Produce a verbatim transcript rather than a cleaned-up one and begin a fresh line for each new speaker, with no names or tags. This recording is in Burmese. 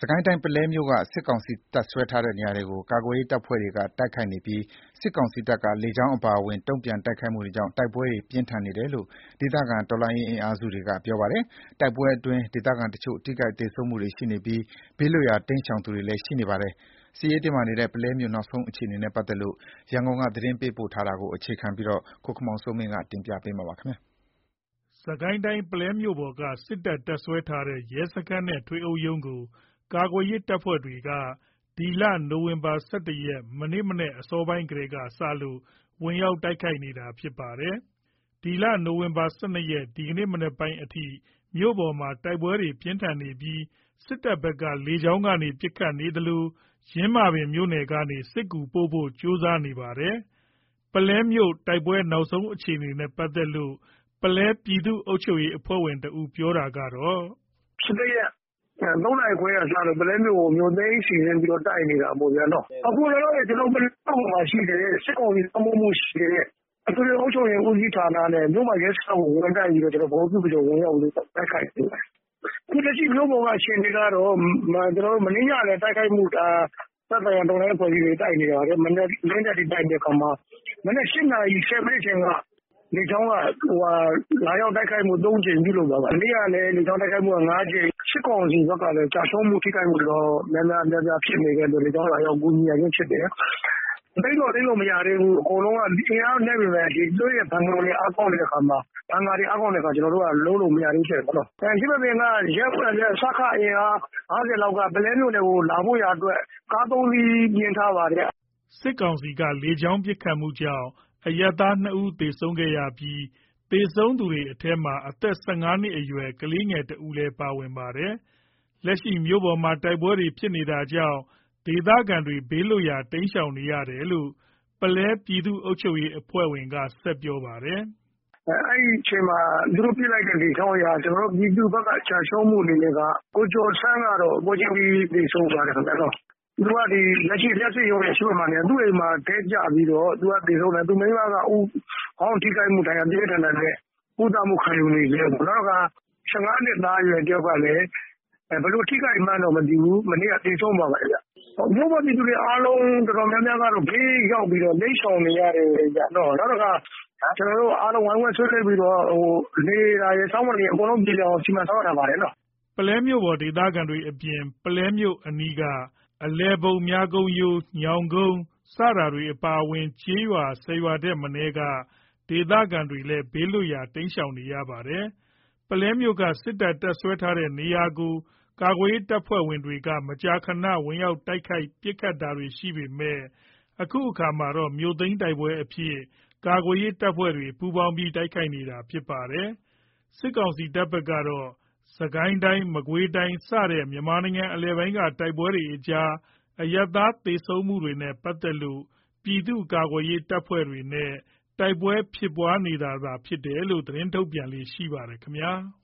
စစ်ကိုင်းတိုင်း ပုလဲမြို့က စစ်ကောင်စီတပ်စွဲထားတဲ့နေရာတွေကို ကာကွယ်ရေးတပ်ဖွဲ့တွေက တိုက်ခိုက်နေပြီး စစ်ကောင်စီတပ်က လေကြောင်းအပါအဝင် တုံ့ပြန်တိုက်ခိုက်မှုတွေကြောင့် တိုက်ပွဲတွေ ပြင်းထန်နေတယ်လို့ ဒေသခံတော်လှန်ရေးအင်အားစုတွေက ပြောပါတယ်။ တိုက်ပွဲအတွင်း ဒေသခံတချို့ ထိခိုက်သေဆုံးမှုတွေရှိနေပြီး ဘေးလွတ်ရာ တိမ်းရှောင်သူတွေလည်း ရှိနေပါတယ်။ စစ်ရေးတင်းမာနေတဲ့ ပုလဲမြို့နောက်ဆုံးအခြေအနေနဲ့ ပတ်သက်လို့ ရန်ကုန်က သတင်းပေးပို့ထားတာကို အခြေခံပြီး ကိုခင်မောင်စိုးမင်း တင်ပြပေးထားပါတယ်
။ စစ်ကိုင်းတိုင်း ပုလဲမြို့ပေါ်က စစ်တပ် တပ်စွဲထားတဲ့ ရဲစခန်းနဲ့ ထွေအုပ်ရုံးကို ကာကွယ်ရေးတပ်ဖွဲ့တွေက နိုဝင်ဘာ ၁၁ ရက် မနေ့မနက် အစောပိုင်းကတည်းကစလို့ ဝင်ရောက်တိုက်ခိုက်နေတာဖြစ်ပါတယ်။ နိုဝင်ဘာ ၁၂ ရက် ဒီကနေ့ မနက်ပိုင်းအထိ မြို့ပေါ်မှာ တိုက်ပွဲတွေ ပြင်းထန်နေပြီး စစ်တပ်ဘက်က လေကြောင်းကနေ ပစ်ခတ်နေသလို ယင်းမာပင်မြို့နယ်ကနေ စစ်ကူပို့ဖို့ ကြိုးစားနေပါတယ်။ ပုလဲမြို့ တိုက်ပွဲနောက်ဆုံးအခြေအနေနဲ့ ပတ်သက်လို့ ပုလဲပြည်သူ့အုပ်ချုပ်ရေးအဖွဲ့ဝင်တဦးပြောတာကတော့
၁၁ ရက် ၃ နာရီခွဲကစလို့ ပုလဲမြို့ကို မြို့သိမ်းစီစဉ်ပြီးတော့တိုက်နေတာပေါ့ဗျာနော်။ အခုလောလောဆယ် ပုလဲမြို့မှာရှိတဲ့ စစ်ကောင်စီလွှမ်းမိုးမှုရှိတဲ့ အထွေထွေအုပ်ချုပ်ရေးဦးစီးဌာနနဲ့ မြို့မရဲစခန်းကိုဝင်တိုက်ပြီးတော့ ဗဟိုပြုပြီးတော့ ဝင်ရောက်တိုက်ခိုက်နေပါတယ်။ အခုလက်ရှိမြို့ပေါ်ကအခြေအနေကတော့ မနေ့ညကလည်းတိုက်ခိုက်မှု သက်ဆိုင်ရာတော်လှန်ရေးအဖွဲ့အစည်းတွေတိုက်နေပါတယ်။ မနက်လင်းတဲ့အထိတိုက်နေတဲ့အခါမှာ မနက် ၈ နာရီ ၁၀ မိနစ်အချိန်က လေကြောင်းကလာရောက်တိုက်ခိုက်မှု ၃ ကြိမ်ပြုလုပ်သွားပါတယ်။ မနေ့ကလည်း လေကြောင်းတိုက်ခိုက်မှု ၅ ကြိမ် စစ်ကောင်စီဘက်ကလည်း ကျဆုံးမှုထိခိုက်မှုတော့များများဖြစ်နေတဲ့အတွက် လေကြောင်းလာရောက်ကူညီရခြင်းဖြစ်တယ်။ သိမ်းတော့သိမ်းလို့မရသေးဘူး။ အကုန်လုံးကအင်အားနည်းပေမယ့် သူတို့ရဲ့ဘန်ကာတွေအားကောင်းနေတဲ့အခါမှာ ဘန်ကာတွေအားကောင်းတဲ့အခါ ကျွန်တော်တို့ကလုံးလို့မရသေးဘူးဖြစ်နေတာပေါ့နော်။ ယင်းမာပင်က ရဲအဖွဲ့နဲ့ စခအင်အား ၅၀ လောက်က ပုလဲမြို့နယ်ကိုလာဖို့ရာအတွက် ကား ၃ စီးပြင်ထားပါတယ်
။ စစ်ကောင်စီက လေကြောင်းပစ်ခတ်မှုကြောင့် အရပ်သား ၂ ဦးသေဆုံးခဲ့ပြီး သေဆုံးသူတွေထဲမှာ အသက် ၁၅ နှစ်အရွယ် ကလေးငယ်တဦးလည်းပါဝင်ပါတယ်။ လက်ရှိမြို့ပေါ်မှာ တိုက်ပွဲတွေဖြစ်နေတာကြောင့် ဒေသခံတွေ ဘေးလွတ်ရာ တိမ်းရှောင်နေရတယ်လို့ ပုလဲပြည်သူ့အုပ်ချုပ်ရေးအဖွဲ့ဝင်က ဆက်ပြောပါတယ်။
"အဲ့ဒီအချိန်မှာ သူတို့ပစ်လိုက်တဲ့လေကြောင်းအရ ကျွန်တော်တို့ပြည်သူဘက်ကကျဆုံးမှုအနေနဲ့က ကိုကျော်ဆန်းကတော့ပွဲချင်းပြီးသေဆုံးသွားတယ်ခင်ဗျနော်။ သူကလက်ရှိလျှပ်စစ်ရုံးရဲ့ရှေ့မှာနေတာ သူ့အိမ်မှာတည့်ကျပြီးတော့သူကသေဆုံးတယ်။ သူ့မိန်းမက ခေါင်းထိခိုက်မှုဒဏ်ရာပြင်းပြင်းထန်ထန်နဲ့ ကုသမှုခံယူနေဆဲပေါ့။ နောက်တခါ ၁၅ နှစ်သားအရွယ်တယောက်ကလည်း ဘယ်လိုထိခိုက်မှန်းတော့မသိဘူး။ မနေ့ကသေဆုံးသွားပါတယ်ဗျ။ မြို့ပေါ်ပြည်သူတွေအားလုံးတော်တော်များများကတော့ ဘေးရောက်ပြီးတော့တိမ်းရှောင်နေရတယ်ဗျနော်။ နောက်တခါ ကျွန်တော်တို့အားလုံးဝိုင်းဝန်းဆွေးနွေးပြီးတော့ နေတာရယ်စားဝတ်နေရေးအကုန်လုံးပြေလည်အောင်စီမံဆောင်ရွက်ထားပါတယ်နော်
။" ပုလဲမြို့ပေါ်ဒေသခံတွေအပြင် ပုလဲမြို့အနီးက အလယ်ဘုံ မြကုန်းရိုး ညောင်ကုန်း စတာတွေအပါအဝင် ကျေးရွာ ၁၀ ရွာထက်မနည်းက ဒေသခံတွေလည်း ဘေးလွတ်ရာ တိမ်းရှောင်နေရပါတယ်။ ပုလဲမြို့က စစ်တပ် တပ်စွဲထားတဲ့နေရာကို ကာကွယ်ရေးတပ်ဖွဲ့တွေက မကြာခဏ ဝင်ရောက်တိုက်ခိုက် ပစ်ခတ်တာတွေရှိပေမယ့် အခုအခါမှာတော့ မြို့သိမ်းတိုက်ပွဲအဖြစ် ကာကွယ်ရေးတပ်ဖွဲ့တွေ ပူးပေါင်းပြီး တိုက်ခိုက်နေတာဖြစ်ပါတယ်။ စစ်ကောင်စီတပ်ဘက်ကတော့ စစ်ကိုင်းတိုင်း မကွေးတိုင်းစတဲ့ မြန်မာနိုင်ငံအလယ်ပိုင်းက တိုက်ပွဲတွေကြား အရပ်သားသေဆုံးမှုတွေနဲ့ ပတ်သက်လို့ ပြည်သူ့ကာကွယ်ရေးတပ်ဖွဲ့တွေနဲ့ တိုက်ပွဲဖြစ်ပွားနေတာသာဖြစ်တယ်လို့ သတင်းထုတ်ပြန်လေ့ရှိပါတယ်ခင်ဗျာ။